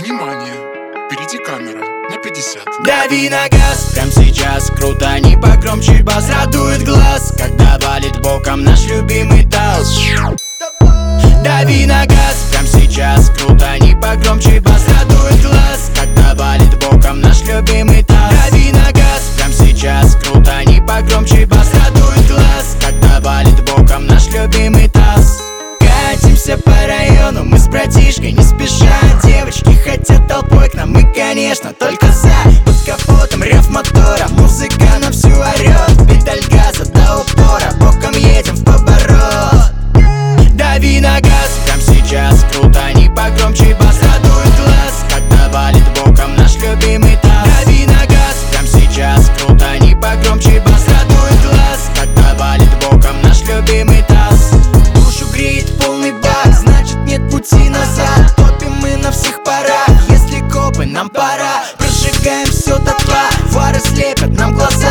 Внимание! Впереди камера на 50. Дави на газ, прям сейчас крутани погромче, бас радует глаз, когда валит боком наш любимый таз. Дави на газ, прям сейчас крутани погромче, бас радует глаз, когда валит боком наш любимый таз. Дави на газ, прям сейчас крутани погромче, бас радует глаз, когда валит боком наш любимый таз. Катимся по району, мы с братишкой не спеша. Девочки хотят толпой к нам, мы, конечно, только за. Под капотом рев мотора, музыка на всю орёт. Педаль газа до упора, боком едем в поворот. Дави на газ, прям сейчас крутани погромче, бас радует глаз, когда валит боком наш любимый таз. Дави на газ, прям сейчас крутани погромче, бас радует глаз, когда валит боком наш любимый таз. Душу греет полный бак, значит нет пути назад. Топим мы на всех парах, если копы, нам пора. Прожигаем все дотла, фары слепят нам глаза.